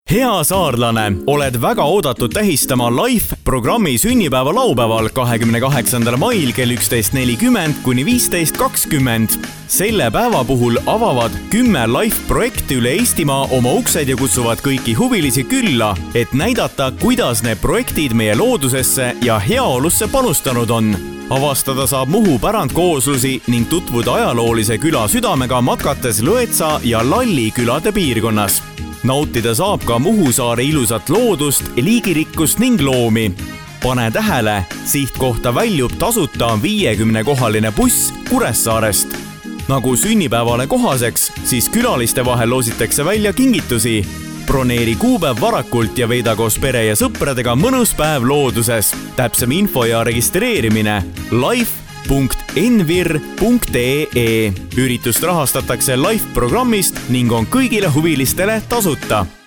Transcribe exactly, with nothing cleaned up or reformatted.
Hea saarlane, oled väga oodatud tähistama Life programmi sünnipäeva laupäeval kahekümne kaheksandal mail kell üksteist nelikümmend kuni viisteist kakskümmend. Selle päeva puhul avavad kümme Life projekti üle Eestimaa oma uksed ja kutsuvad kõiki huvilisi külla, et näidata, kuidas need projektid meie loodusesse ja heaolusse panustanud on. Avastada saab Muhu pärandkooslusi ning tutvuda ajaloolise küla südamega matkates Lõetsa ja Lalli külade piirkonnas. Nautida saab ka Muhu saare ilusat loodust, liigirikkust ning loomi. Pane tähele, sihtkohta väljub tasuta viiekümne kohaline buss Kuressaarest. Nagu sünnipäevale kohaseks, siis külaliste vahel loositakse välja kingitusi. Broneeri kuupäev varakult ja veeda koos pere ja sõpradega mõnus päev looduses. Täpsem info ja registreerimine life punkt envir punkt ee. Üritust rahastatakse Life programmist ning on kõigile huvilistele tasuta.